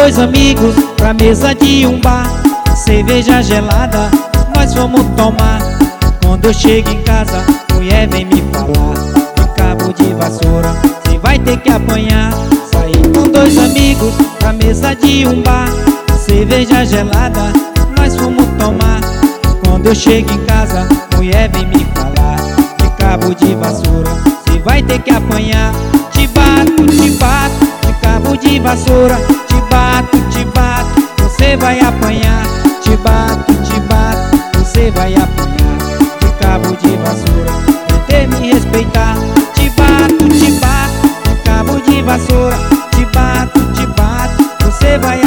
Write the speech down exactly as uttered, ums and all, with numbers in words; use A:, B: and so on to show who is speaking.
A: dois amigos pra mesa de um bar, cerveja gelada nós vamos tomar. Quando eu chego em casa, mulher vem me falar: de cabo de vassoura cê vai ter que apanhar. Saí com dois amigos pra mesa de um bar, cerveja gelada nós vamos tomar. Quando eu chego em casa, mulher vem me falar: de cabo de vassoura cê vai ter que apanhar. Te bato, te bato, de cabo de vassoura. Te bato, te bato, você vai apanhar. Te bato, te bato, você vai apanhar. De cabo de vassoura, vai ter me respeitar. Te bato, te bato, de cabo de vassoura. Te bato, te bato, você vai